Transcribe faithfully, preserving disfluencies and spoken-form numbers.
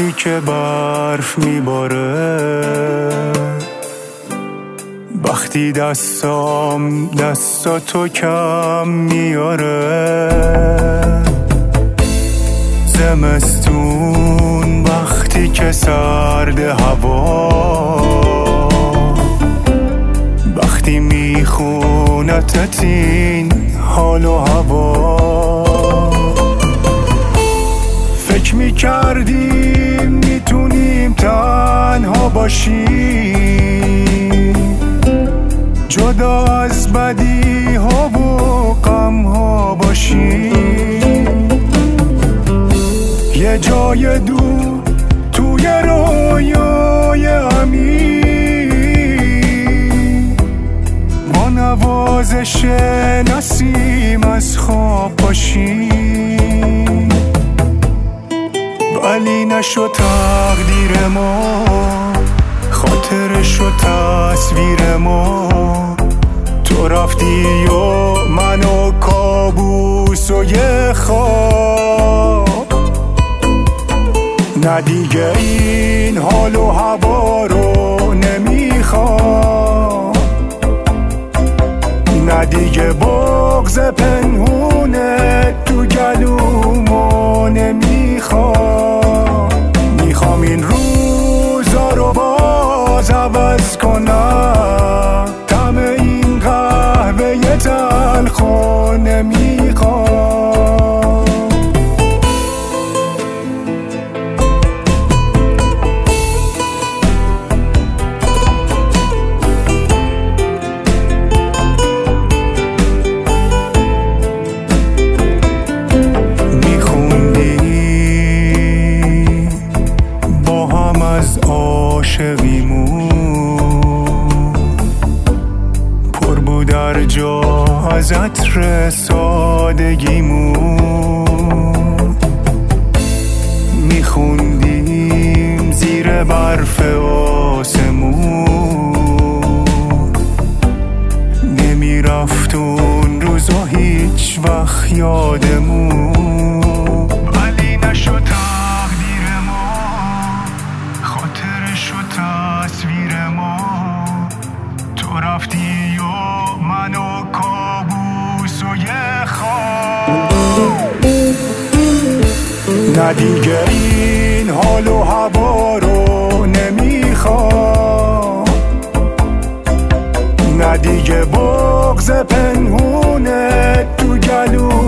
وقتی که برف میباره، وقتی دستام دستاتو کم میاره، زمستون وقتی که سرد هوا، وقتی میخونتت این حال و هوا. فکر میکردیم میتونیم تنها باشیم، جدا از بدی ها و غم ها باشیم، یه جای دور توی رویای امین، با نوازش نسیم از خواب باشیم. ولی نشد تقدیر ما، خاطرش و تصویر ما، تو رفتی و من و کابوس و یه خواب. نه دیگه این حال و هوا رو نمیخوام، نه دیگه بغض پنهونه تو گلومو نمیخوام. میخوام این روزا رو باز عوض کنم، طعم این قهوه تلخو نمیخوام. پر بود در جا از عطر سادگیمون، میخوندیم زیر برف آسمون، نمیرفت اون روزا هیچ وقت یادمون. ولی نشد تقدیر ما، خاطرش و تصویر ما، تو رفتی و من و کابوس و یه خواب. نه دیگه این حال و هوا رو نمیخوام، نه دیگه بغض پنهونه تو گلو